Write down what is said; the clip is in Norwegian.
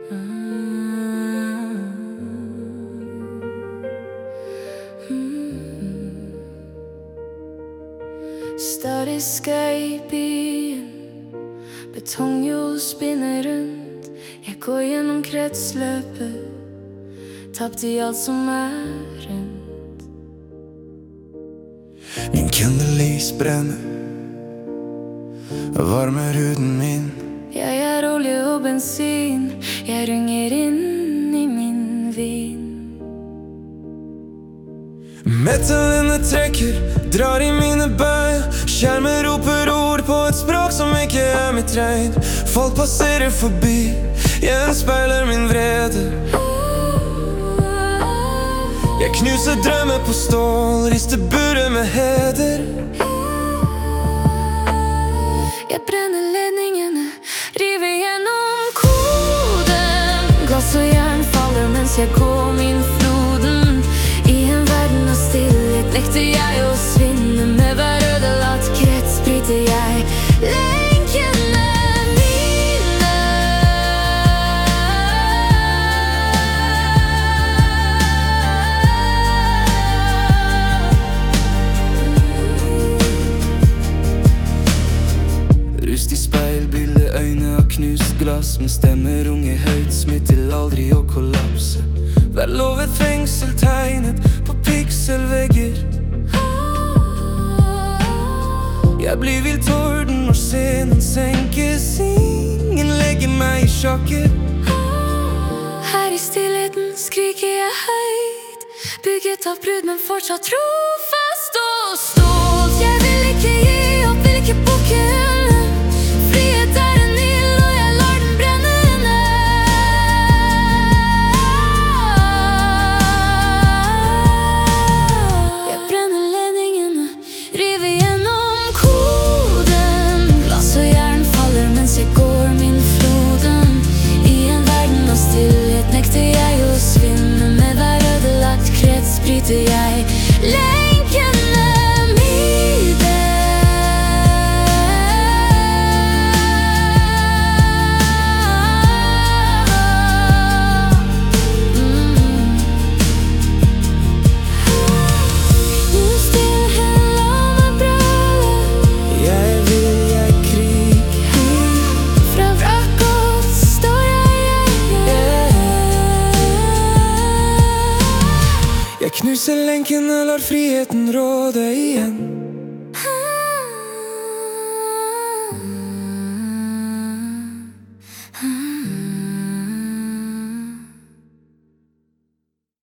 Statiska i byen, betonghjul spinner rundt. Jeg går gjennom kretsløpet, tapt i alt som rundt. Min kandelis brenner, varmer huden min. Jeg olje og bensin, jeg runger inn i min vin. Metallene trekker, drar i mine bein. Skjermen roper ord på et språk som ikke mitt regn. Folk passerer forbi, gjenspeiler min vrede. Jeg knuser drømmer på stål, rister buret med heder. Jeg brenner ledningene, river gjennom koden. Glass og jern faller mens jeg går min floden. I en verden av stillhet nekter jeg å svinne. Med hver ødelatt krets bryter jeg lenkene mine. Rust i speilbildet, øyne av knust glass. Med stemmer unge høyt, smitt til aldri å kollapse. Hver lovet fengsel tegnet på pikselvegger. Jeg blir vill torden når scenen senkes. Ingen legger meg i sjakker. Her i stillheten skriker jeg høyt, bygget av brudd, men fortsatt trofast og stolt. Jeg vil ikke gi opp, vil ikke bukke under. Frihet en ild, og jeg lar den brenne ned. Jeg brenner ledningene, river gjennom koden. Glass og jern faller mens jeg går min floden. I en verden av stillhet nekter jeg å svinne. Med hver ødelagt krets bryter jeg lenkene mine. Stillhet la meg brøle. Jeg vil, jeg kriger. Fra vrakket står jeg. Jeg knuser lenkene, lar friheten råde igjen.